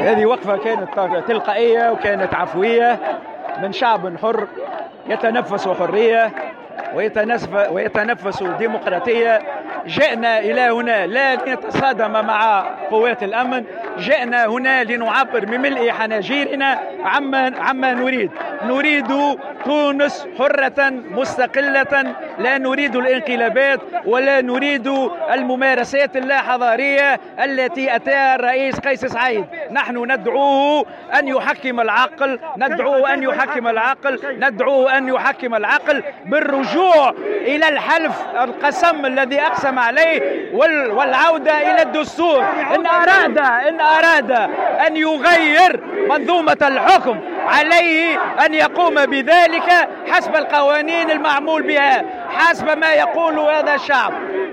هذه وقفة كانت تلقائية وكانت عفوية من شعب حر يتنفس حرية ويتنفس ديمقراطية. جئنا إلى هنا لا لنتصادم مع قوات الأمن، جئنا هنا لنعبر بملء حناجرنا عما نريد تونس حرة مستقلة، لا نريد الانقلابات ولا نريد الممارسات اللا حضارية التي أتاها الرئيس قيس سعيد. نحن ندعوه أن يحكم العقل، ندعوه أن يحكم العقل بالرجوع إلى الحلف القسم الذي أقسم عليه والعودة إلى الدستور. إن أراد أن يغير منظومة الحكم عليه أن يقوم بذلك حسب القوانين المعمول بها، حسب ما يقول هذا الشعب.